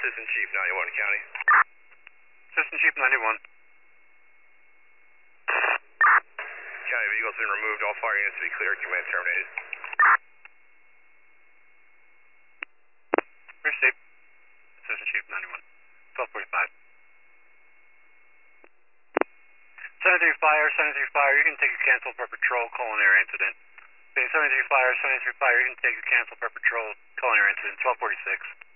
Assistant Chief 91 County. Assistant Chief 91. County vehicles been removed. All fire units to be clear. Command terminated. Received. Assistant Chief 91. 1245. 73 Fire, 73 Fire, you can take a cancel per patrol, culinary incident. 73 Fire, 73 Fire, you can take a cancel per patrol, culinary incident, 1246.